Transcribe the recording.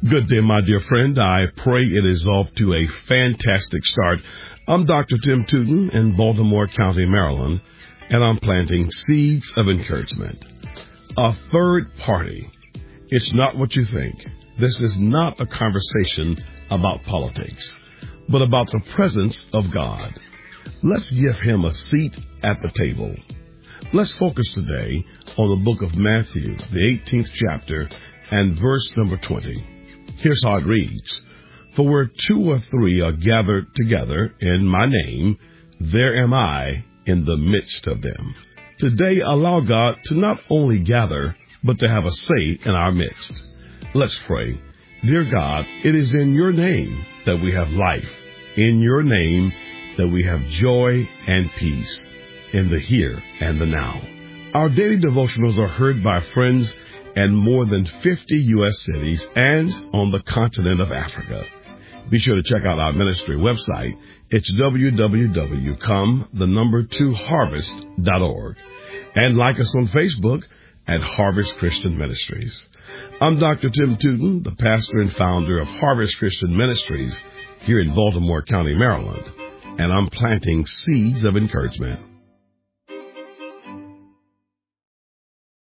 Good day, my dear friend. I pray it is off to a fantastic start. I'm Dr. Tim Tootin in Baltimore County, Maryland, and I'm planting seeds of encouragement. A third party. It's not what you think. This is not a conversation about politics, but about the presence of God. Let's give him a seat at the table. Let's focus today on the book of Matthew, the 18th chapter, and verse number 20. Here's how it reads. For where two or three are gathered together in my name, there am I in the midst of them. Today, allow God to not only gather, but to have a say in our midst. Let's pray. Dear God, it is in your name that we have life. In your name that we have joy and peace in the here and the now. Our daily devotionals are heard by friends in more than 50 U.S. cities and on the continent of Africa. Be sure to check out our ministry website. It's www.come2harvest.org. And like us on Facebook at Harvest Christian Ministries. I'm Dr. Tim Tootin, the pastor and founder of Harvest Christian Ministries here in Baltimore County, Maryland. And I'm planting seeds of encouragement.